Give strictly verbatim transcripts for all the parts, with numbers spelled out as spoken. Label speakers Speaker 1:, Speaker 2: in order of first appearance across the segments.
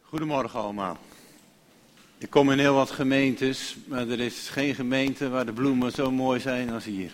Speaker 1: Goedemorgen allemaal. Ik kom in heel wat gemeentes, maar er is geen gemeente waar de bloemen zo mooi zijn als hier.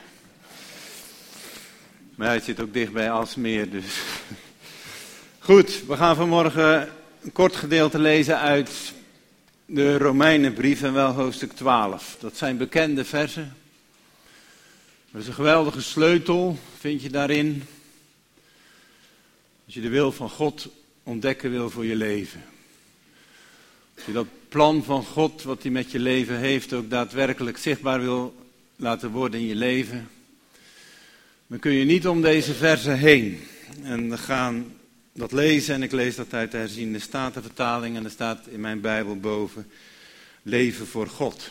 Speaker 1: Maar hij zit ook dicht bij Alsmeer, dus. Goed, we gaan vanmorgen een kort gedeelte lezen uit de Romeinenbrief en wel hoofdstuk twaalf. Dat zijn bekende versen. Dat is een geweldige sleutel, vind je daarin. Als je de wil van God ontdekken wil voor je leven. Als je dat plan van God, wat hij met je leven heeft, ook daadwerkelijk zichtbaar wil laten worden in je leven, dan kun je niet om deze versen heen. En we gaan dat lezen en ik lees dat uit de herziende statenvertaling en er staat in mijn Bijbel boven, leven voor God.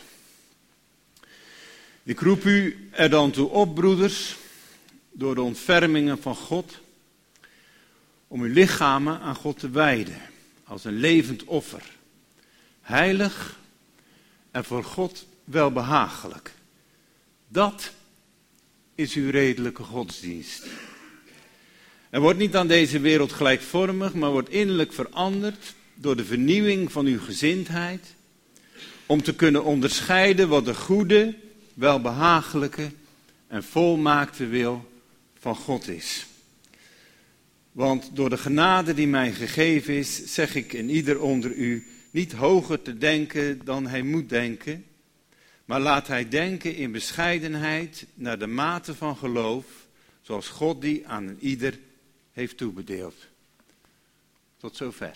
Speaker 1: Ik roep u er dan toe op, broeders, door de ontfermingen van God, om uw lichamen aan God te wijden, als een levend offer, heilig en voor God welbehagelijk. Dat is uw redelijke godsdienst. En wordt niet aan deze wereld gelijkvormig, maar wordt innerlijk veranderd door de vernieuwing van uw gezindheid, om te kunnen onderscheiden wat de goede, welbehagelijke en volmaakte wil van God is. Want door de genade die mij gegeven is, zeg ik in ieder onder u niet hoger te denken dan hij moet denken, maar laat hij denken in bescheidenheid naar de mate van geloof, zoals God die aan een ieder heeft toebedeeld. Tot zover.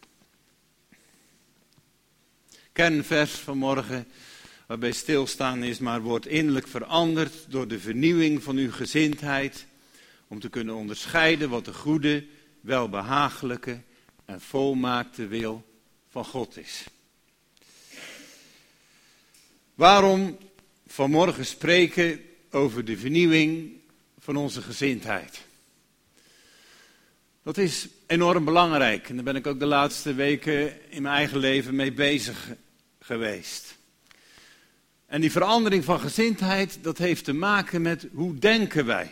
Speaker 1: Kernvers vanmorgen, waarbij stilstaan is, maar wordt innerlijk veranderd door de vernieuwing van uw gezindheid, om te kunnen onderscheiden wat de goede, welbehagelijke en volmaakte wil van God is. Waarom vanmorgen spreken over de vernieuwing van onze gezindheid? Dat is enorm belangrijk en daar ben ik ook de laatste weken in mijn eigen leven mee bezig geweest. En die verandering van gezindheid, dat heeft te maken met hoe denken wij.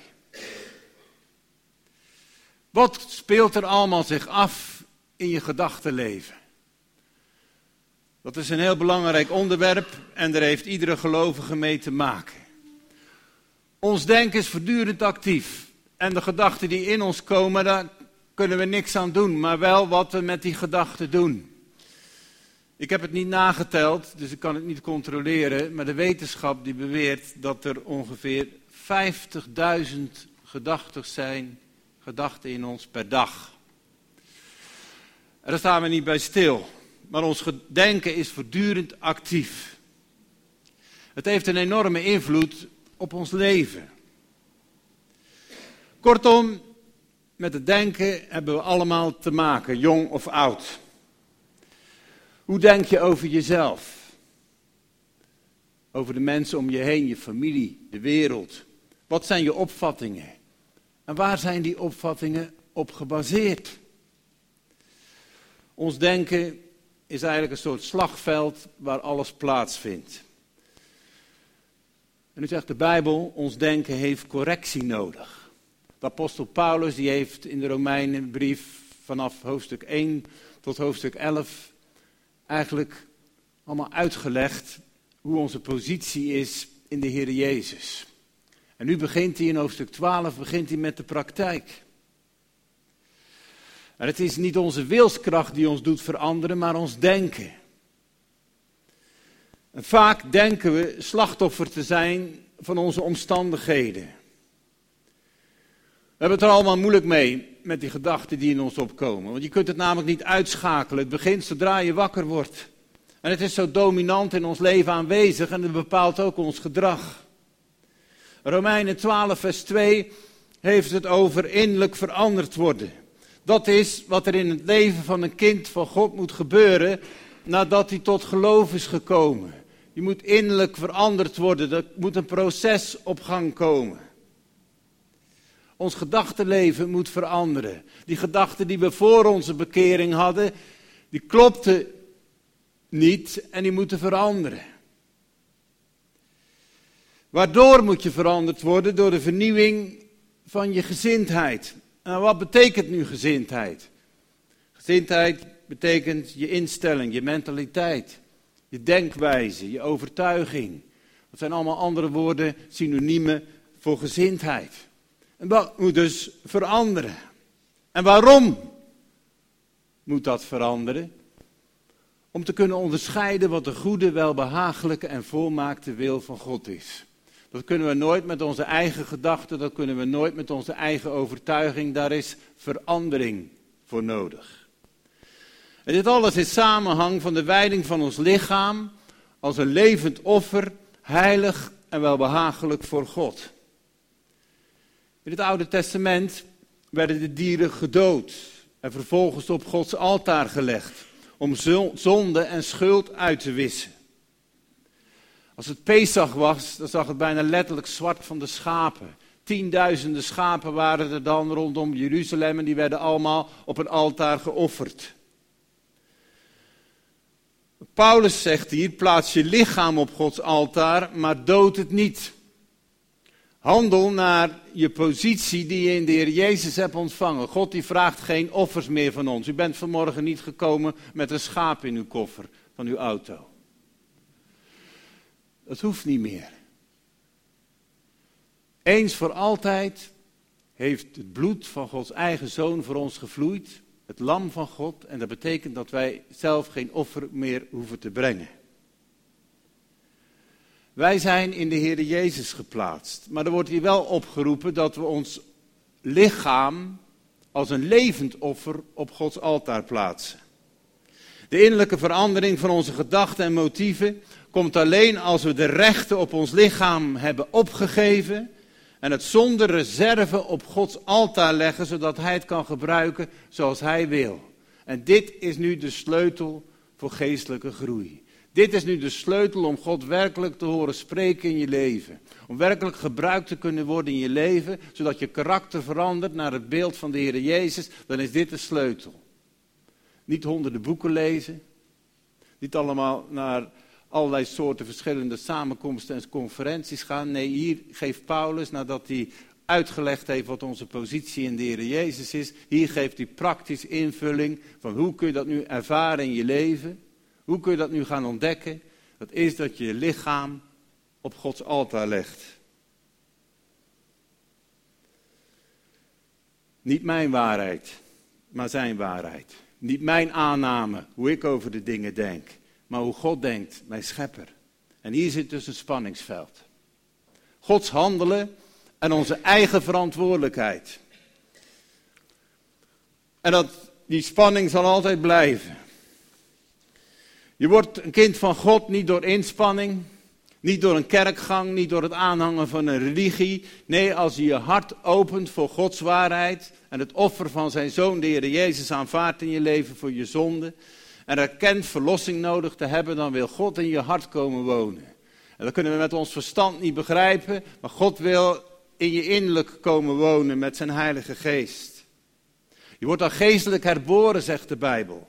Speaker 1: Wat speelt er allemaal zich af in je gedachtenleven? Dat is een heel belangrijk onderwerp en daar heeft iedere gelovige mee te maken. Ons denken is voortdurend actief. En de gedachten die in ons komen, daar kunnen we niks aan doen. Maar wel wat we met die gedachten doen. Ik heb het niet nageteld, dus ik kan het niet controleren. Maar de wetenschap die beweert dat er ongeveer vijftigduizend gedachten zijn. Gedachten in ons per dag. En daar staan we niet bij stil. Maar ons denken is voortdurend actief. Het heeft een enorme invloed op ons leven. Kortom, met het denken hebben we allemaal te maken, jong of oud. Hoe denk je over jezelf? Over de mensen om je heen, je familie, de wereld. Wat zijn je opvattingen? En waar zijn die opvattingen op gebaseerd? Ons denken is eigenlijk een soort slagveld waar alles plaatsvindt. En nu zegt de Bijbel, ons denken heeft correctie nodig. De apostel Paulus die heeft in de Romeinenbrief vanaf hoofdstuk één tot hoofdstuk elf eigenlijk allemaal uitgelegd hoe onze positie is in de Heer Jezus. En nu begint hij in hoofdstuk twaalf, begint hij met de praktijk. En het is niet onze wilskracht die ons doet veranderen, maar ons denken. En vaak denken we slachtoffer te zijn van onze omstandigheden. We hebben het er allemaal moeilijk mee met die gedachten die in ons opkomen. Want je kunt het namelijk niet uitschakelen. Het begint zodra je wakker wordt. En het is zo dominant in ons leven aanwezig en het bepaalt ook ons gedrag. Romeinen twaalf vers twee heeft het over innerlijk veranderd worden. Dat is wat er in het leven van een kind van God moet gebeuren nadat hij tot geloof is gekomen. Je moet innerlijk veranderd worden, er moet een proces op gang komen. Ons gedachtenleven moet veranderen. Die gedachten die we voor onze bekering hadden, die klopten niet en die moeten veranderen. Waardoor moet je veranderd worden? Door de vernieuwing van je gezindheid. Nou, wat betekent nu gezindheid? Gezindheid betekent je instelling, je mentaliteit, je denkwijze, je overtuiging. Dat zijn allemaal andere woorden, synoniemen voor gezindheid. En dat moet dus veranderen. En waarom moet dat veranderen? Om te kunnen onderscheiden wat de goede, welbehagelijke en volmaakte wil van God is. Dat kunnen we nooit met onze eigen gedachten, dat kunnen we nooit met onze eigen overtuiging. Daar is verandering voor nodig. En dit alles is samenhang van de wijding van ons lichaam als een levend offer, heilig en welbehagelijk voor God. In het Oude Testament werden de dieren gedood en vervolgens op Gods altaar gelegd om zonde en schuld uit te wissen. Als het Pesach was, dan zag het bijna letterlijk zwart van de schapen. Tienduizenden schapen waren er dan rondom Jeruzalem en die werden allemaal op een altaar geofferd. Paulus zegt hier, plaats je lichaam op Gods altaar, maar dood het niet. Handel naar je positie die je in de Heer Jezus hebt ontvangen. God die vraagt geen offers meer van ons. U bent vanmorgen niet gekomen met een schaap in uw koffer van uw auto. Dat hoeft niet meer. Eens voor altijd heeft het bloed van Gods eigen Zoon voor ons gevloeid. Het lam van God. En dat betekent dat wij zelf geen offer meer hoeven te brengen. Wij zijn in de Heer Jezus geplaatst. Maar er wordt hier wel opgeroepen dat we ons lichaam als een levend offer op Gods altaar plaatsen. De innerlijke verandering van onze gedachten en motieven komt alleen als we de rechten op ons lichaam hebben opgegeven en het zonder reserve op Gods altaar leggen, zodat Hij het kan gebruiken zoals Hij wil. En dit is nu de sleutel voor geestelijke groei. Dit is nu de sleutel om God werkelijk te horen spreken in je leven. Om werkelijk gebruikt te kunnen worden in je leven, zodat je karakter verandert naar het beeld van de Heer Jezus. Dan is dit de sleutel. Niet honderden boeken lezen. Niet allemaal naar allerlei soorten verschillende samenkomsten en conferenties gaan. Nee, hier geeft Paulus, nadat hij uitgelegd heeft wat onze positie in de Heer Jezus is. Hier geeft hij praktisch invulling van hoe kun je dat nu ervaren in je leven. Hoe kun je dat nu gaan ontdekken? Dat is dat je je lichaam op Gods altaar legt. Niet mijn waarheid, maar zijn waarheid. Niet mijn aanname, hoe ik over de dingen denk, maar hoe God denkt, mijn schepper. En hier zit dus een spanningsveld. Gods handelen en onze eigen verantwoordelijkheid. En dat, die spanning zal altijd blijven. Je wordt een kind van God niet door inspanning, niet door een kerkgang, niet door het aanhangen van een religie. Nee, als je je hart opent voor Gods waarheid en het offer van zijn Zoon, de Heer Jezus, aanvaardt in je leven voor je zonde en erkent verlossing nodig te hebben, dan wil God in je hart komen wonen. En dat kunnen we met ons verstand niet begrijpen, maar God wil in je innerlijk komen wonen met zijn Heilige Geest. Je wordt dan geestelijk herboren, zegt de Bijbel.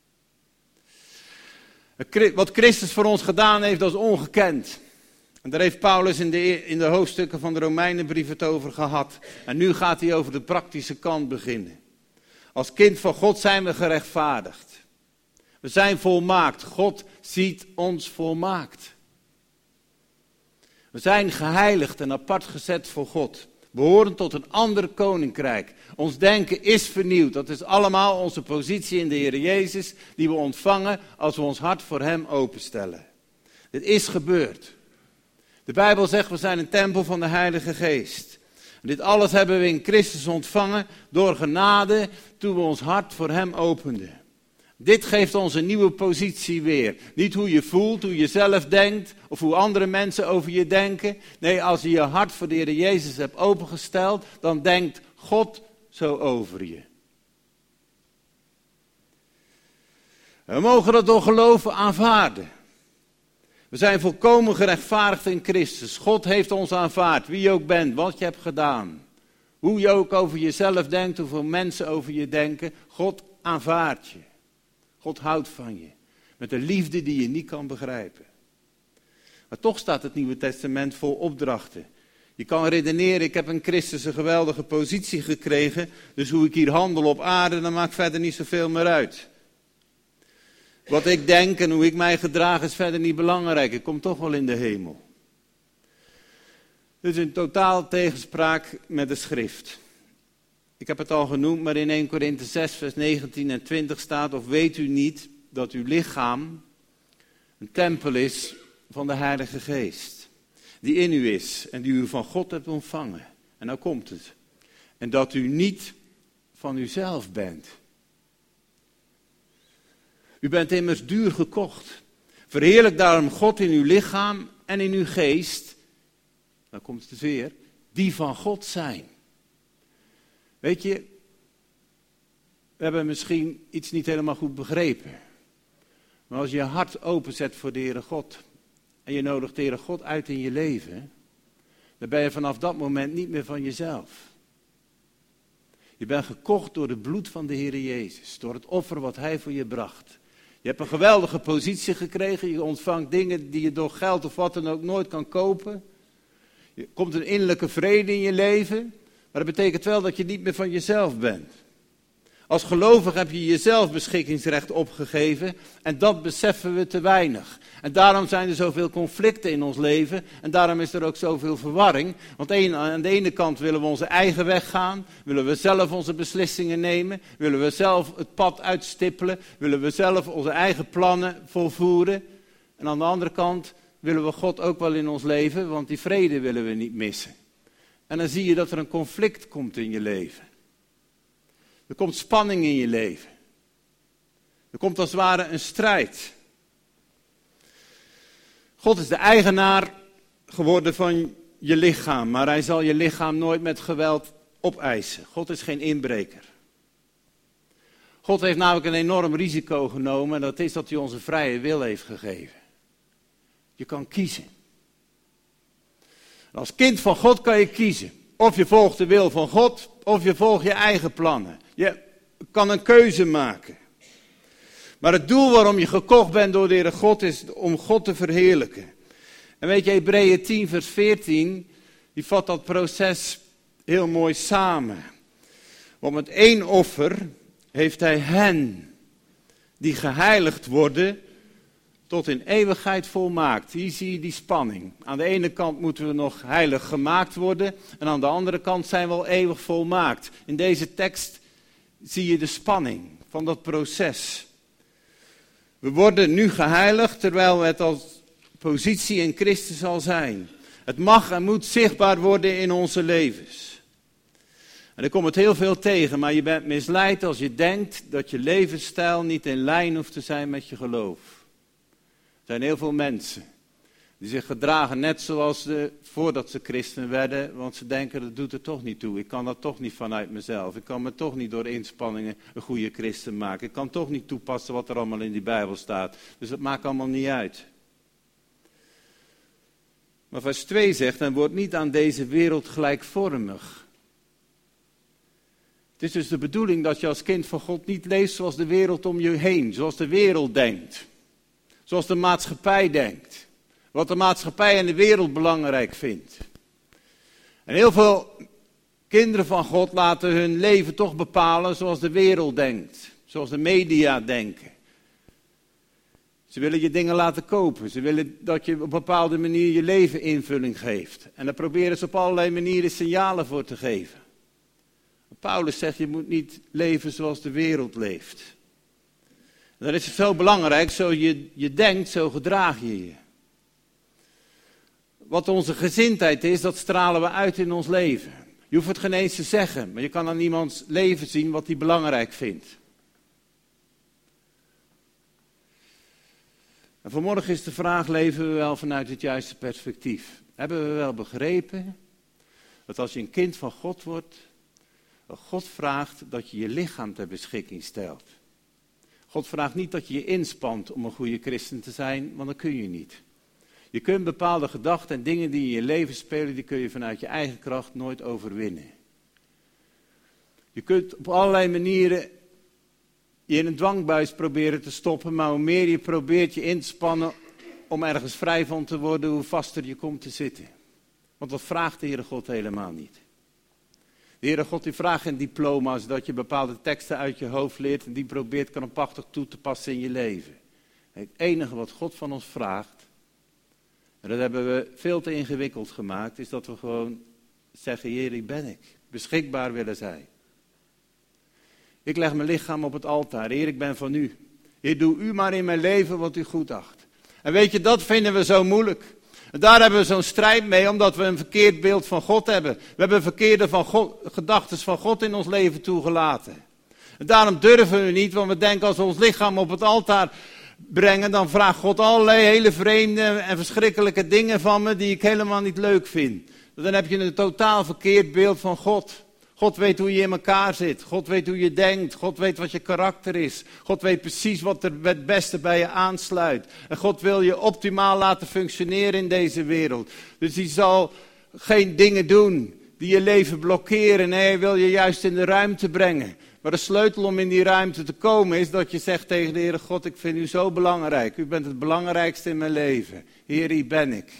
Speaker 1: Wat Christus voor ons gedaan heeft, dat is ongekend. En daar heeft Paulus in de, in de hoofdstukken van de Romeinenbrief het over gehad. En nu gaat hij over de praktische kant beginnen. Als kind van God zijn we gerechtvaardigd. We zijn volmaakt. God ziet ons volmaakt. We zijn geheiligd en apart gezet voor God. We horen tot een ander koninkrijk. Ons denken is vernieuwd. Dat is allemaal onze positie in de Heer Jezus, die we ontvangen als we ons hart voor Hem openstellen. Dit is gebeurd. De Bijbel zegt, we zijn een tempel van de Heilige Geest. En dit alles hebben we in Christus ontvangen door genade, toen we ons hart voor Hem openden. Dit geeft ons een nieuwe positie weer. Niet hoe je voelt, hoe je zelf denkt, of hoe andere mensen over je denken. Nee, als je je hart voor de Heer Jezus hebt opengesteld, dan denkt God zo over je. We mogen dat door geloven aanvaarden. We zijn volkomen gerechtvaardigd in Christus. God heeft ons aanvaard, wie je ook bent, wat je hebt gedaan. Hoe je ook over jezelf denkt, hoeveel mensen over je denken. God aanvaardt je. God houdt van je. Met een liefde die je niet kan begrijpen. Maar toch staat het Nieuwe Testament vol opdrachten. Je kan redeneren, ik heb in Christus een geweldige positie gekregen. Dus hoe ik hier handel op aarde, dat maakt verder niet zoveel meer uit. Wat ik denk en hoe ik mij gedraag is verder niet belangrijk. Ik kom toch wel in de hemel. Dus in totaal tegenspraak met de schrift. Ik heb het al genoemd, maar in Eerste Korinthe zes, vers negentien en twintig staat: of weet u niet dat uw lichaam een tempel is van de Heilige Geest, die in u is en die u van God hebt ontvangen. En nou komt het. En dat u niet van uzelf bent. U bent immers duur gekocht. Verheerlijk daarom God in uw lichaam en in uw geest, dan komt het weer, die van God zijn. Weet je, we hebben misschien iets niet helemaal goed begrepen. Maar als je je hart openzet voor de Heere God en je nodigt de Heere God uit in je leven, dan ben je vanaf dat moment niet meer van jezelf. Je bent gekocht door het bloed van de Heere Jezus, door het offer wat Hij voor je bracht. Je hebt een geweldige positie gekregen, je ontvangt dingen die je door geld of wat dan ook nooit kan kopen. Er komt een innerlijke vrede in je leven, maar dat betekent wel dat je niet meer van jezelf bent. Als gelovig heb je jezelf beschikkingsrecht opgegeven en dat beseffen we te weinig. En daarom zijn er zoveel conflicten in ons leven en daarom is er ook zoveel verwarring. Want aan de ene kant willen we onze eigen weg gaan, willen we zelf onze beslissingen nemen, willen we zelf het pad uitstippelen, willen we zelf onze eigen plannen volvoeren. En aan de andere kant willen we God ook wel in ons leven, want die vrede willen we niet missen. En dan zie je dat er een conflict komt in je leven. Er komt spanning in je leven. Er komt als het ware een strijd. God is de eigenaar geworden van je lichaam, maar hij zal je lichaam nooit met geweld opeisen. God is geen inbreker. God heeft namelijk een enorm risico genomen en dat is dat hij ons een vrije wil heeft gegeven. Je kan kiezen. En als kind van God kan je kiezen. Of je volgt de wil van God, of je volgt je eigen plannen. Je kan een keuze maken. Maar het doel waarom je gekocht bent door de Heere God is om God te verheerlijken. En weet je, Hebreeën tien vers veertien, die vat dat proces heel mooi samen. Want met één offer heeft hij hen die geheiligd worden tot in eeuwigheid volmaakt. Hier zie je die spanning. Aan de ene kant moeten we nog heilig gemaakt worden en aan de andere kant zijn we al eeuwig volmaakt. In deze tekst zie je de spanning van dat proces. We worden nu geheiligd terwijl we het als positie in Christus al zijn. Het mag en moet zichtbaar worden in onze levens. En er komt het heel veel tegen, maar je bent misleid als je denkt dat je levensstijl niet in lijn hoeft te zijn met je geloof. Er zijn heel veel mensen die zich gedragen net zoals ze voordat ze christen werden, want ze denken dat doet er toch niet toe. Ik kan dat toch niet vanuit mezelf. Ik kan me toch niet door inspanningen een goede christen maken. Ik kan toch niet toepassen wat er allemaal in die Bijbel staat. Dus dat maakt allemaal niet uit. Maar vers twee zegt, en wordt niet aan deze wereld gelijkvormig. Het is dus de bedoeling dat je als kind van God niet leeft zoals de wereld om je heen, zoals de wereld denkt. Zoals de maatschappij denkt. Wat de maatschappij en de wereld belangrijk vindt. En heel veel kinderen van God laten hun leven toch bepalen zoals de wereld denkt. Zoals de media denken. Ze willen je dingen laten kopen. Ze willen dat je op een bepaalde manier je leven invulling geeft. En daar proberen ze op allerlei manieren signalen voor te geven. Paulus zegt, je moet niet leven zoals de wereld leeft. En dan is het zo belangrijk, zo je, je denkt, zo gedraag je je. Wat onze gezindheid is, dat stralen we uit in ons leven. Je hoeft het geen eens te zeggen, maar je kan aan iemands leven zien wat hij belangrijk vindt. En vanmorgen is de vraag, leven we wel vanuit het juiste perspectief? Hebben we wel begrepen dat als je een kind van God wordt, dat God vraagt dat je je lichaam ter beschikking stelt. God vraagt niet dat je je inspant om een goede christen te zijn, want dat kun je niet. Je kunt bepaalde gedachten en dingen die in je leven spelen, die kun je vanuit je eigen kracht nooit overwinnen. Je kunt op allerlei manieren je in een dwangbuis proberen te stoppen, maar hoe meer je probeert je in te spannen om ergens vrij van te worden, hoe vaster je komt te zitten. Want dat vraagt de Heere God helemaal niet. De Heere God die vraagt geen diploma's, dat je bepaalde teksten uit je hoofd leert en die probeert krampachtig toe te passen in je leven. Het enige wat God van ons vraagt, en dat hebben we veel te ingewikkeld gemaakt, is dat we gewoon zeggen, Heer, hier ben ik. Beschikbaar willen zijn. Ik leg mijn lichaam op het altaar. Heer, ik ben van u. Heer, doe u maar in mijn leven wat u goed acht. En weet je, dat vinden we zo moeilijk. En daar hebben we zo'n strijd mee, omdat we een verkeerd beeld van God hebben. We hebben verkeerde van God, gedachten van God in ons leven toegelaten. En daarom durven we niet, want we denken als we ons lichaam op het altaar brengen, dan vraagt God allerlei hele vreemde en verschrikkelijke dingen van me die ik helemaal niet leuk vind. Dan heb je een totaal verkeerd beeld van God. God weet hoe je in elkaar zit. God weet hoe je denkt. God weet wat je karakter is. God weet precies wat er het beste bij je aansluit. En God wil je optimaal laten functioneren in deze wereld. Dus hij zal geen dingen doen die je leven blokkeren. Nee, hij wil je juist in de ruimte brengen. Maar de sleutel om in die ruimte te komen is dat je zegt tegen de Heere God, ik vind u zo belangrijk. U bent het belangrijkste in mijn leven. Heer, hier ben ik.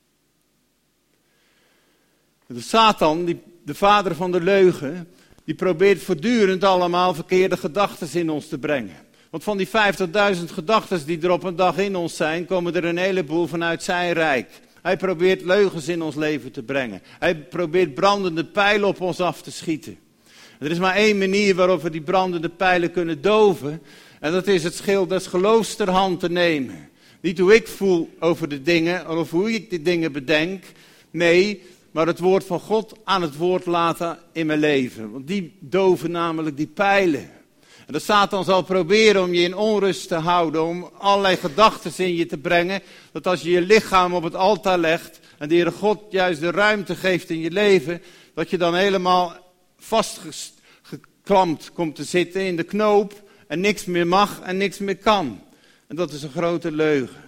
Speaker 1: De Satan, die, de vader van de leugen, die probeert voortdurend allemaal verkeerde gedachten in ons te brengen. Want van die vijftigduizend gedachten die er op een dag in ons zijn, komen er een heleboel vanuit zijn rijk. Hij probeert leugens in ons leven te brengen. Hij probeert brandende pijlen op ons af te schieten. Er is maar één manier waarop we die brandende pijlen kunnen doven. En dat is het schild des geloofs ter hand te nemen. Niet hoe ik voel over de dingen, of hoe ik die dingen bedenk. Nee, maar het woord van God aan het woord laten in mijn leven. Want die doven namelijk die pijlen. En de Satan zal proberen om je in onrust te houden, om allerlei gedachten in je te brengen. Dat als je je lichaam op het altaar legt en de Heere God juist de ruimte geeft in je leven, dat je dan helemaal vastgeklampt komt te zitten in de knoop en niks meer mag en niks meer kan. En dat is een grote leugen.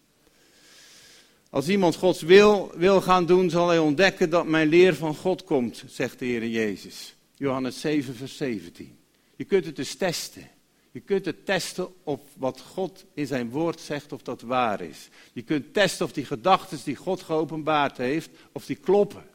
Speaker 1: Als iemand Gods wil, wil gaan doen, zal hij ontdekken dat mijn leer van God komt, zegt de Heer Jezus. Johannes zeven vers zeventien. Je kunt het dus testen. Je kunt het testen of wat God in zijn woord zegt, of dat waar is. Je kunt testen of die gedachten die God geopenbaard heeft, of die kloppen.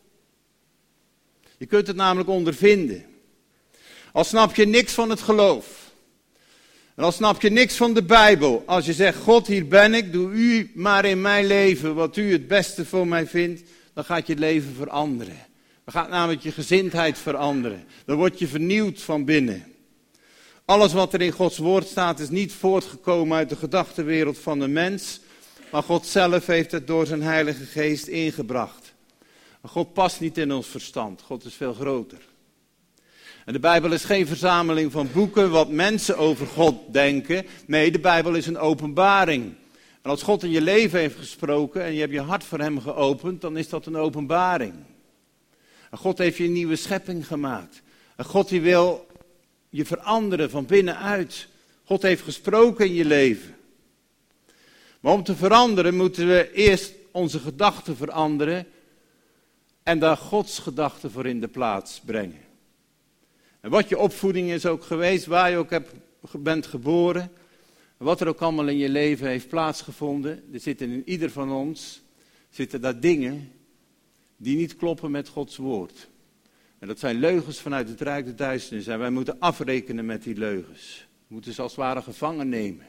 Speaker 1: Je kunt het namelijk ondervinden. Al snap je niks van het geloof. En al snap je niks van de Bijbel. Als je zegt, God, hier ben ik, doe u maar in mijn leven wat u het beste voor mij vindt. Dan gaat je leven veranderen. Dan gaat namelijk je gezindheid veranderen. Dan word je vernieuwd van binnen. Alles wat er in Gods woord staat is niet voortgekomen uit de gedachtenwereld van de mens. Maar God zelf heeft het door zijn Heilige Geest ingebracht. God past niet in ons verstand. God is veel groter. En de Bijbel is geen verzameling van boeken wat mensen over God denken. Nee, de Bijbel is een openbaring. En als God in je leven heeft gesproken en je hebt je hart voor hem geopend, dan is dat een openbaring. En God heeft je een nieuwe schepping gemaakt. En God die wil je veranderen van binnenuit. God heeft gesproken in je leven. Maar om te veranderen moeten we eerst onze gedachten veranderen en daar Gods gedachten voor in de plaats brengen. En wat je opvoeding is ook geweest, waar je ook hebt, bent geboren, wat er ook allemaal in je leven heeft plaatsgevonden, er zitten in ieder van ons, zitten daar dingen die niet kloppen met Gods woord. En dat zijn leugens vanuit het rijk der duisternis. En wij moeten afrekenen met die leugens. We moeten ze als het ware gevangen nemen.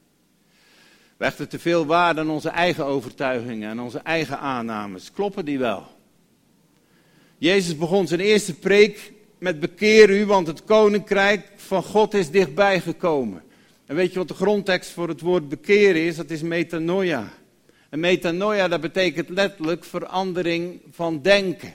Speaker 1: We hechten te veel waarde aan onze eigen overtuigingen en onze eigen aannames. Kloppen die wel? Jezus begon zijn eerste preek met bekeer u, want het koninkrijk van God is dichtbij gekomen. En weet je wat de grondtekst voor het woord bekeren is? Dat is metanoia. En metanoia, dat betekent letterlijk verandering van denken.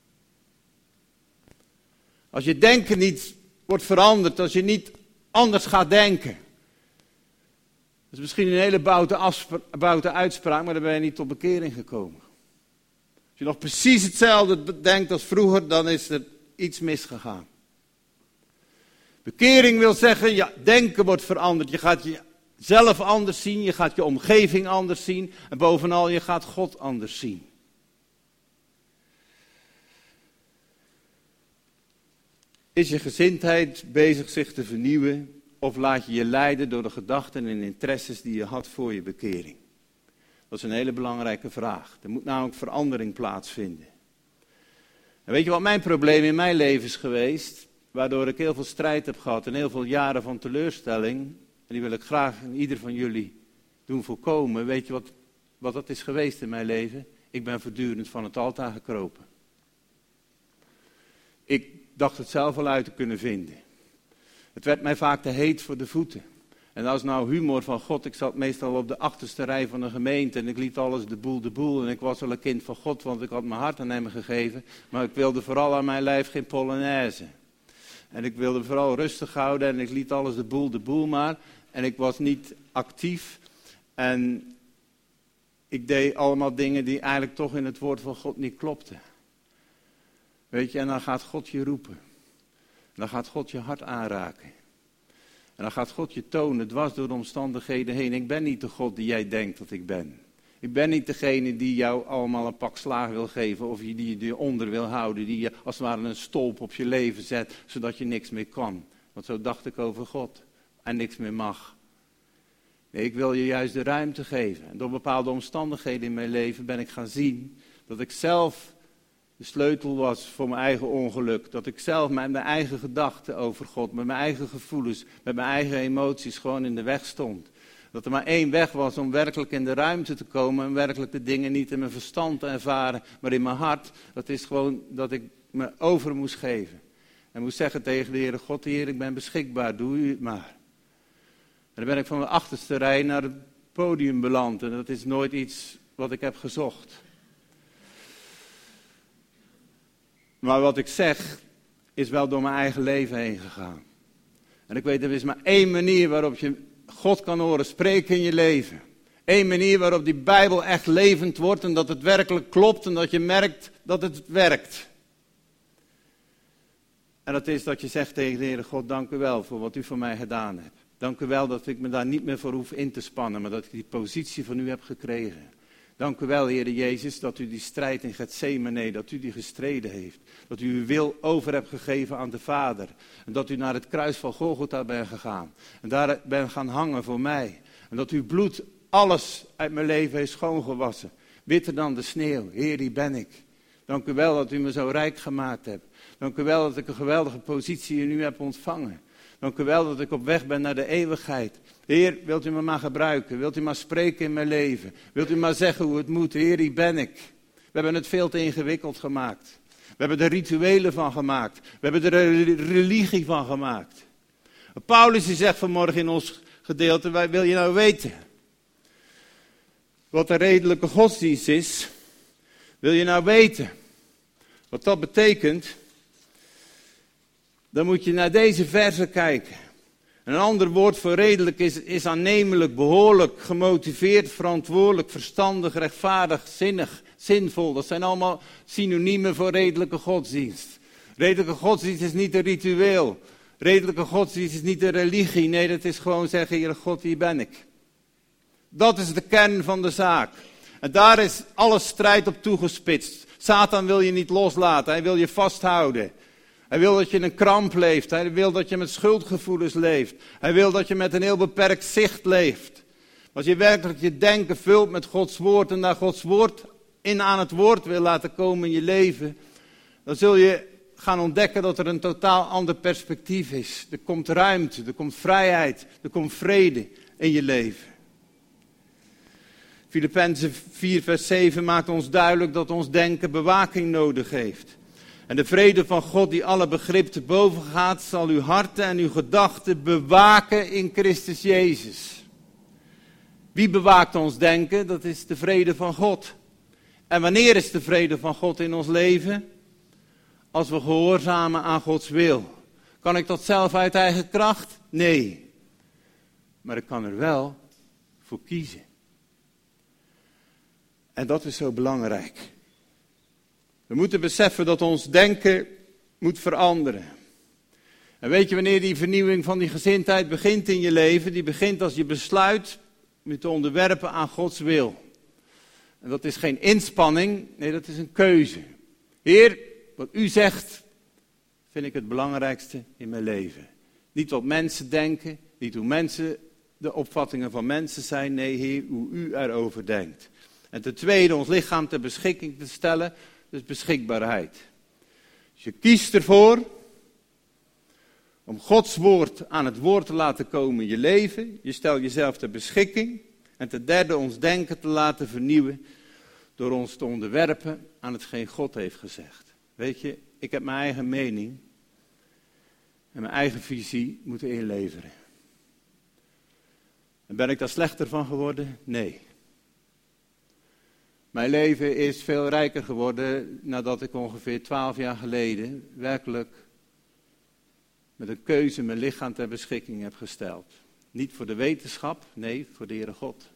Speaker 1: Als je denken niet wordt veranderd, als je niet anders gaat denken. Dat is misschien een hele boute, afspra- boute uitspraak, maar dan ben je niet tot bekering gekomen. Als je nog precies hetzelfde denkt als vroeger, dan is er iets misgegaan. Bekering wil zeggen, je denken wordt veranderd. Je gaat jezelf anders zien, je gaat je omgeving anders zien. En bovenal, je gaat God anders zien. Is je gezindheid bezig zich te vernieuwen? Of laat je je leiden door de gedachten en interesses die je had voor je bekering? Dat is een hele belangrijke vraag. Er moet namelijk verandering plaatsvinden. En weet je wat mijn probleem in mijn leven is geweest? Waardoor ik heel veel strijd heb gehad en heel veel jaren van teleurstelling. En die wil ik graag aan ieder van jullie doen voorkomen. Weet je wat, wat dat is geweest in mijn leven? Ik ben voortdurend van het altaar gekropen. Ik dacht het zelf wel uit te kunnen vinden. Het werd mij vaak te heet voor de voeten. En dat is nou humor van God. Ik zat meestal op de achterste rij van een gemeente en ik liet alles de boel de boel. En ik was wel een kind van God, want ik had mijn hart aan hem gegeven. Maar ik wilde vooral aan mijn lijf geen polonaise. En ik wilde vooral rustig houden en ik liet alles de boel de boel maar. En ik was niet actief. En ik deed allemaal dingen die eigenlijk toch in het woord van God niet klopten. Weet je, en dan gaat God je roepen. Dan gaat God je hart aanraken. En dan gaat God je tonen, dwars door de omstandigheden heen. Ik ben niet de God die jij denkt dat ik ben. Ik ben niet degene die jou allemaal een pak slaag wil geven. Of die je onder wil houden. Die je als het ware een stolp op je leven zet. Zodat je niks meer kan. Want zo dacht ik over God. En niks meer mag. Nee, ik wil je juist de ruimte geven. En door bepaalde omstandigheden in mijn leven ben ik gaan zien dat ik zelf de sleutel was voor mijn eigen ongeluk. Dat ik zelf met mijn eigen gedachten over God, met mijn eigen gevoelens, met mijn eigen emoties gewoon in de weg stond. Dat er maar één weg was om werkelijk in de ruimte te komen en werkelijk de dingen niet in mijn verstand te ervaren, maar in mijn hart. Dat is gewoon dat ik me over moest geven. En moest zeggen tegen de Heere God, Heer, ik ben beschikbaar, doe u het maar. En dan ben ik van de achterste rij naar het podium beland en dat is nooit iets wat ik heb gezocht. Maar wat ik zeg, is wel door mijn eigen leven heen gegaan. En ik weet, er is maar één manier waarop je God kan horen spreken in je leven. Eén manier waarop die Bijbel echt levend wordt en dat het werkelijk klopt en dat je merkt dat het werkt. En dat is dat je zegt tegen de Heere God, dank u wel voor wat u voor mij gedaan hebt. Dank u wel dat ik me daar niet meer voor hoef in te spannen, maar dat ik die positie van u heb gekregen. Dank u wel, Heere Jezus, dat u die strijd in Getsemane, dat u die gestreden heeft. Dat u uw wil over hebt gegeven aan de Vader. En dat u naar het kruis van Golgotha bent gegaan. En daar bent gaan hangen voor mij. En dat uw bloed alles uit mijn leven heeft schoongewassen. Witter dan de sneeuw. Heer, die ben ik. Dank u wel dat u me zo rijk gemaakt hebt. Dank u wel dat ik een geweldige positie in u heb ontvangen. Dank u wel dat ik op weg ben naar de eeuwigheid. Heer, wilt u me maar gebruiken? Wilt u maar spreken in mijn leven? Wilt u maar zeggen hoe het moet? Heer, die ben ik. We hebben het veel te ingewikkeld gemaakt. We hebben er rituelen van gemaakt. We hebben er een religie van gemaakt. Paulus die zegt vanmorgen in ons gedeelte, wij wil je nou weten wat een redelijke godsdienst is? Wil je nou weten wat dat betekent? Dan moet je naar deze versen kijken. Een ander woord voor redelijk is, is aannemelijk, behoorlijk, gemotiveerd, verantwoordelijk, verstandig, rechtvaardig, zinnig, zinvol. Dat zijn allemaal synoniemen voor redelijke godsdienst. Redelijke godsdienst is niet een ritueel. Redelijke godsdienst is niet een religie. Nee, dat is gewoon zeggen, Heere God, hier ben ik. Dat is de kern van de zaak. En daar is alle strijd op toegespitst. Satan wil je niet loslaten, hij wil je vasthouden. Hij wil dat je in een kramp leeft. Hij wil dat je met schuldgevoelens leeft. Hij wil dat je met een heel beperkt zicht leeft. Als je werkelijk je denken vult met Gods woord en naar Gods woord in aan het woord wil laten komen in je leven, dan zul je gaan ontdekken dat er een totaal ander perspectief is. Er komt ruimte, er komt vrijheid, er komt vrede in je leven. Filippenzen vier vers zeven maakt ons duidelijk dat ons denken bewaking nodig heeft. En de vrede van God die alle begrip te boven gaat, zal uw harten en uw gedachten bewaken in Christus Jezus. Wie bewaakt ons denken? Dat is de vrede van God. En wanneer is de vrede van God in ons leven? Als we gehoorzamen aan Gods wil. Kan ik dat zelf uit eigen kracht? Nee. Maar ik kan er wel voor kiezen. En dat is zo belangrijk. We moeten beseffen dat ons denken moet veranderen. En weet je wanneer die vernieuwing van die gezindheid begint in je leven? Die begint als je besluit je te onderwerpen aan Gods wil. En dat is geen inspanning, nee, dat is een keuze. Heer, wat u zegt, vind ik het belangrijkste in mijn leven. Niet wat mensen denken, niet hoe mensen, de opvattingen van mensen zijn. Nee, Heer, hoe u erover denkt. En ten tweede, ons lichaam ter beschikking te stellen, dus beschikbaarheid. Dus je kiest ervoor om Gods woord aan het woord te laten komen in je leven. Je stelt jezelf ter beschikking. En ten derde ons denken te laten vernieuwen door ons te onderwerpen aan hetgeen God heeft gezegd. Weet je, ik heb mijn eigen mening en mijn eigen visie moeten inleveren. En ben ik daar slechter van geworden? Nee. Mijn leven is veel rijker geworden nadat ik ongeveer twaalf jaar geleden werkelijk met een keuze mijn lichaam ter beschikking heb gesteld. Niet voor de wetenschap, nee, voor de Heere God.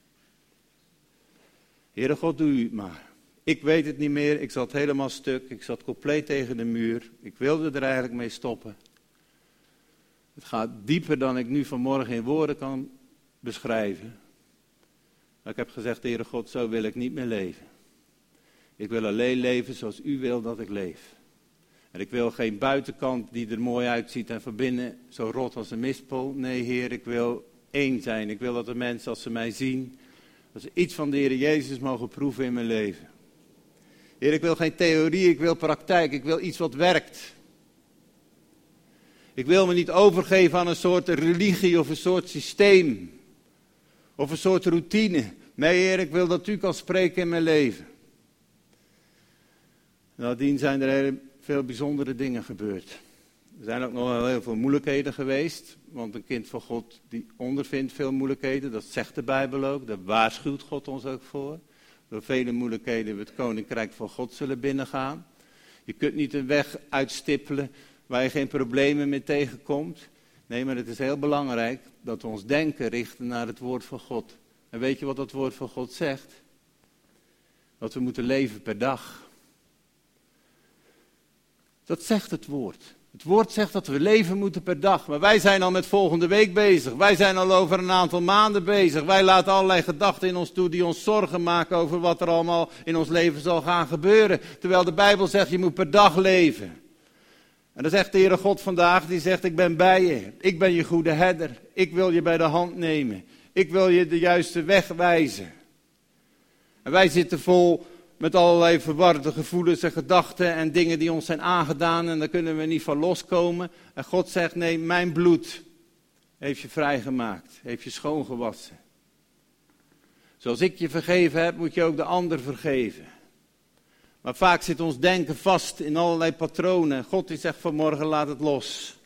Speaker 1: Heere God, doe u het maar. Ik weet het niet meer, ik zat helemaal stuk, ik zat compleet tegen de muur. Ik wilde er eigenlijk mee stoppen. Het gaat dieper dan ik nu vanmorgen in woorden kan beschrijven. Maar ik heb gezegd, Heere God, zo wil ik niet meer leven. Ik wil alleen leven zoals u wil dat ik leef. En ik wil geen buitenkant die er mooi uitziet en van binnen zo rot als een mistpool. Nee, Heer, ik wil één zijn. Ik wil dat de mensen, als ze mij zien, dat ze iets van de Heer Jezus mogen proeven in mijn leven. Heer, ik wil geen theorie, ik wil praktijk. Ik wil iets wat werkt. Ik wil me niet overgeven aan een soort religie of een soort systeem. Of een soort routine. Nee, Heer, ik wil dat u kan spreken in mijn leven. Nadien zijn er heel veel bijzondere dingen gebeurd. Er zijn ook nog wel heel veel moeilijkheden geweest. Want een kind van God die ondervindt veel moeilijkheden. Dat zegt de Bijbel ook. Daar waarschuwt God ons ook voor. Door vele moeilijkheden we het koninkrijk van God zullen binnengaan. Je kunt niet een weg uitstippelen waar je geen problemen meer tegenkomt. Nee, maar het is heel belangrijk dat we ons denken richten naar het woord van God. En weet je wat dat woord van God zegt? Dat we moeten leven per dag. Dat zegt het woord. Het woord zegt dat we leven moeten per dag. Maar wij zijn al met volgende week bezig. Wij zijn al over een aantal maanden bezig. Wij laten allerlei gedachten in ons toe die ons zorgen maken over wat er allemaal in ons leven zal gaan gebeuren. Terwijl de Bijbel zegt, je moet per dag leven. En dan zegt de Heere God vandaag, die zegt, ik ben bij je. Ik ben je goede herder. Ik wil je bij de hand nemen. Ik wil je de juiste weg wijzen. En wij zitten vol met allerlei verwarde gevoelens en gedachten en dingen die ons zijn aangedaan. En daar kunnen we niet van loskomen. En God zegt, nee, mijn bloed heeft je vrijgemaakt. Heeft je schoongewassen. Zoals ik je vergeven heb, moet je ook de ander vergeven. Maar vaak zit ons denken vast in allerlei patronen. God die zegt vanmorgen, laat het los.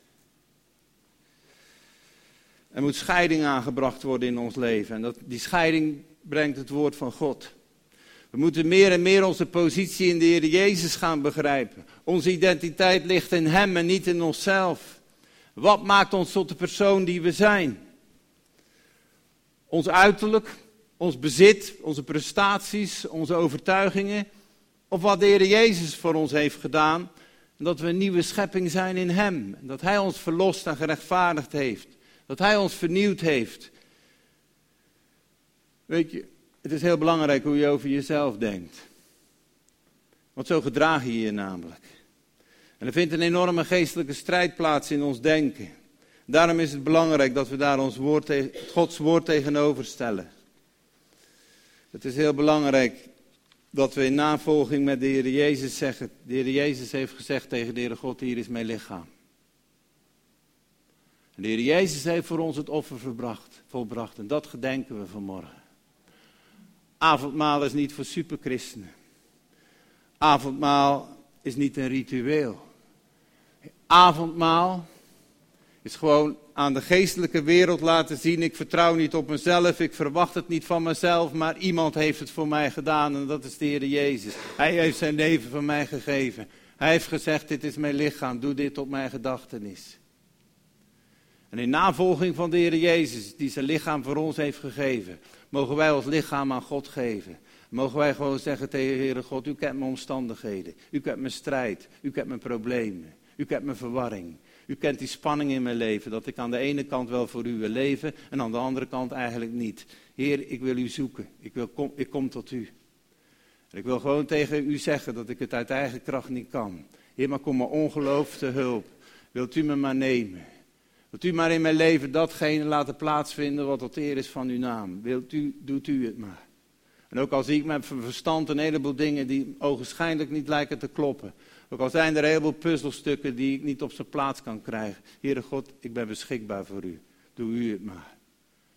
Speaker 1: Er moet scheiding aangebracht worden in ons leven. En dat, die scheiding brengt het woord van God. We moeten meer en meer onze positie in de Heer Jezus gaan begrijpen. Onze identiteit ligt in Hem en niet in onszelf. Wat maakt ons tot de persoon die we zijn? Ons uiterlijk, ons bezit, onze prestaties, onze overtuigingen. Of wat de Heer Jezus voor ons heeft gedaan. En dat we een nieuwe schepping zijn in Hem. En dat Hij ons verlost en gerechtvaardigd heeft. Dat Hij ons vernieuwd heeft. Weet je, het is heel belangrijk hoe je over jezelf denkt. Want zo gedraag je je namelijk. En er vindt een enorme geestelijke strijd plaats in ons denken. Daarom is het belangrijk dat we daar ons woord te- Gods woord tegenover stellen. Het is heel belangrijk dat we in navolging met de Heer Jezus zeggen. De Heer Jezus heeft gezegd tegen de Heere God, hier is mijn lichaam. En de Heer Jezus heeft voor ons het offer verbracht, volbracht. En dat gedenken we vanmorgen. Avondmaal is niet voor superchristenen. Avondmaal is niet een ritueel. Avondmaal is gewoon aan de geestelijke wereld laten zien, ik vertrouw niet op mezelf, ik verwacht het niet van mezelf, maar iemand heeft het voor mij gedaan en dat is de Heer Jezus. Hij heeft zijn leven voor mij gegeven. Hij heeft gezegd, dit is mijn lichaam, doe dit op mijn gedachtenis. En in navolging van de Heer Jezus, die zijn lichaam voor ons heeft gegeven, mogen wij ons lichaam aan God geven. Mogen wij gewoon zeggen tegen de Heere God, u kent mijn omstandigheden, u kent mijn strijd, u kent mijn problemen, u kent mijn verwarring. U kent die spanning in mijn leven, dat ik aan de ene kant wel voor u wil leven en aan de andere kant eigenlijk niet. Heer, ik wil u zoeken, ik, wil kom, ik kom tot u. En ik wil gewoon tegen u zeggen dat ik het uit eigen kracht niet kan. Heer, maar kom mijn ongeloof te hulp. Wilt u me maar nemen. Wilt u maar in mijn leven datgene laten plaatsvinden wat tot eer is van uw naam. Wilt u, doet u het maar. En ook al zie ik met mijn verstand een heleboel dingen die ogenschijnlijk niet lijken te kloppen. Ook al zijn er een heleboel puzzelstukken die ik niet op zijn plaats kan krijgen. Heere God, ik ben beschikbaar voor u. Doe u het maar.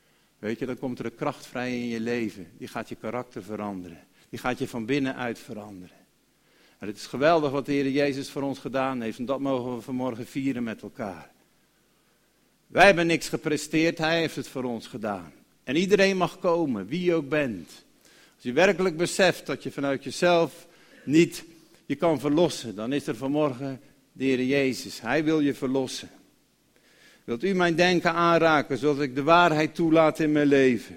Speaker 1: Weet je, dan komt er een kracht vrij in je leven. Die gaat je karakter veranderen. Die gaat je van binnenuit veranderen. En het is geweldig wat de Heer Jezus voor ons gedaan heeft. En dat mogen we vanmorgen vieren met elkaar. Wij hebben niks gepresteerd, Hij heeft het voor ons gedaan. En iedereen mag komen, wie je ook bent. Als je werkelijk beseft dat je vanuit jezelf niet je kan verlossen, dan is er vanmorgen de Heer Jezus. Hij wil je verlossen. Wilt u mijn denken aanraken, zodat ik de waarheid toelaat in mijn leven?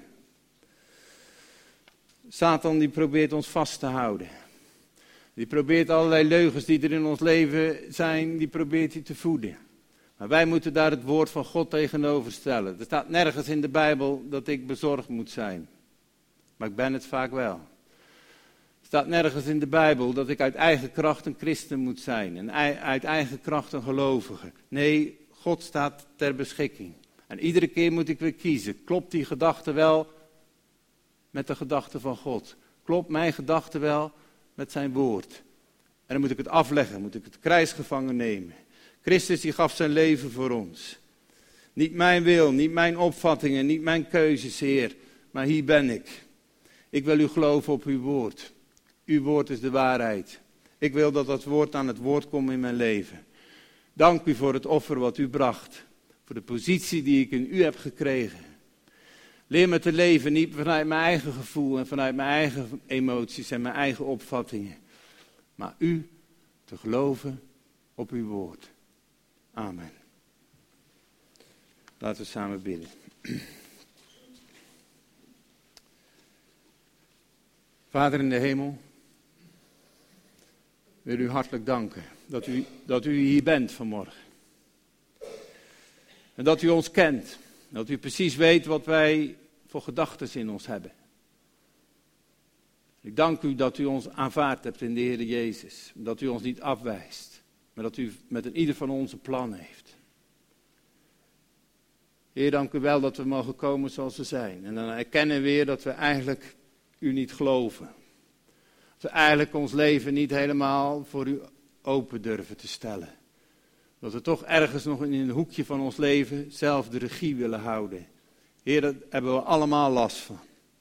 Speaker 1: Satan die probeert ons vast te houden. Die probeert allerlei leugens die er in ons leven zijn, die probeert hij te voeden. Maar wij moeten daar het woord van God tegenover stellen. Er staat nergens in de Bijbel dat ik bezorgd moet zijn. Maar ik ben het vaak wel. Er staat nergens in de Bijbel dat ik uit eigen kracht een christen moet zijn. En uit eigen kracht een gelovige. Nee, God staat ter beschikking. En iedere keer moet ik weer kiezen. Klopt die gedachte wel met de gedachte van God? Klopt mijn gedachte wel met zijn woord? En dan moet ik het afleggen, moet ik het krijgsgevangen nemen. Christus die gaf zijn leven voor ons. Niet mijn wil, niet mijn opvattingen, niet mijn keuzes, Heer. Maar hier ben ik. Ik wil u geloven op uw woord. Uw woord is de waarheid. Ik wil dat dat woord aan het woord komt in mijn leven. Dank u voor het offer wat u bracht. Voor de positie die ik in u heb gekregen. Leer me te leven, niet vanuit mijn eigen gevoel en vanuit mijn eigen emoties en mijn eigen opvattingen. Maar u te geloven op uw woord. Amen. Laten we samen bidden. Vader in de hemel, wil u hartelijk danken dat u, dat u hier bent vanmorgen. En dat u ons kent. Dat u precies weet wat wij voor gedachten in ons hebben. Ik dank u dat u ons aanvaard hebt in de Heer Jezus. Dat u ons niet afwijst. Maar dat u met een ieder van ons een plan heeft. Heer, dank u wel dat we mogen komen zoals we zijn. En dan erkennen we weer dat we eigenlijk u niet geloven. Dat we eigenlijk ons leven niet helemaal voor u open durven te stellen. Dat we toch ergens nog in een hoekje van ons leven zelf de regie willen houden. Heer, daar hebben we allemaal last van.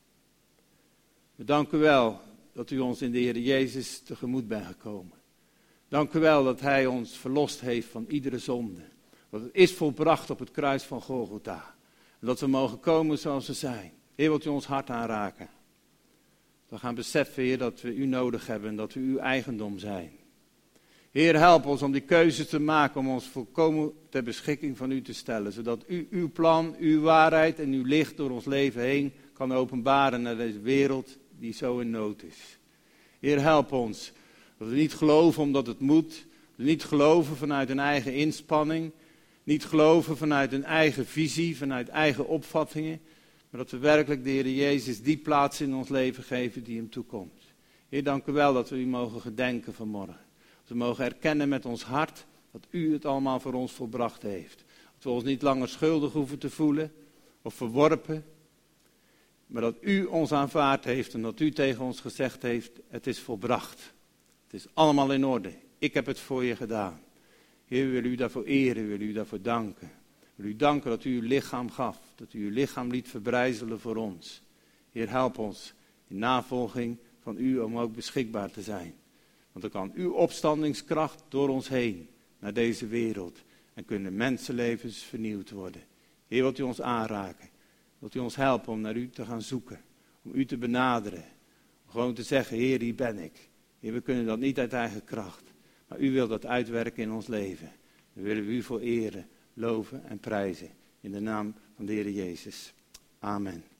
Speaker 1: We danken u wel dat u ons in de Heer Jezus tegemoet bent gekomen. Dank u wel dat hij ons verlost heeft van iedere zonde. Dat het is volbracht op het kruis van Golgotha. En dat we mogen komen zoals we zijn. Heer, wilt u ons hart aanraken. We gaan beseffen, Heer, dat we u nodig hebben en dat we uw eigendom zijn. Heer, help ons om die keuze te maken, om ons volkomen ter beschikking van u te stellen. Zodat u uw plan, uw waarheid en uw licht door ons leven heen kan openbaren naar deze wereld die zo in nood is. Heer, help ons. Dat we niet geloven omdat het moet. Dat we niet geloven vanuit een eigen inspanning. Niet geloven vanuit een eigen visie, vanuit eigen opvattingen. Maar dat we werkelijk de Heer Jezus die plaats in ons leven geven die hem toekomt. Heer, dank u wel dat we u mogen gedenken vanmorgen. Dat we mogen erkennen met ons hart dat u het allemaal voor ons volbracht heeft. Dat we ons niet langer schuldig hoeven te voelen of verworpen. Maar dat u ons aanvaard heeft en dat u tegen ons gezegd heeft, het is volbracht. Het is allemaal in orde. Ik heb het voor je gedaan. Heer, wil u daarvoor eren, wil u daarvoor danken. Wil u danken dat u uw lichaam gaf, dat u uw lichaam liet verbrijzelen voor ons. Heer, help ons in navolging van u om ook beschikbaar te zijn. Want dan kan uw opstandingskracht door ons heen naar deze wereld. En kunnen mensenlevens vernieuwd worden. Heer, wilt u ons aanraken. Wilt u ons helpen om naar u te gaan zoeken. Om u te benaderen. Om gewoon te zeggen, Heer, hier ben ik. Heer, we kunnen dat niet uit eigen kracht. Maar u wilt dat uitwerken in ons leven. Dan willen we u voor eren, loven en prijzen. In de naam van de Heer Jezus. Amen.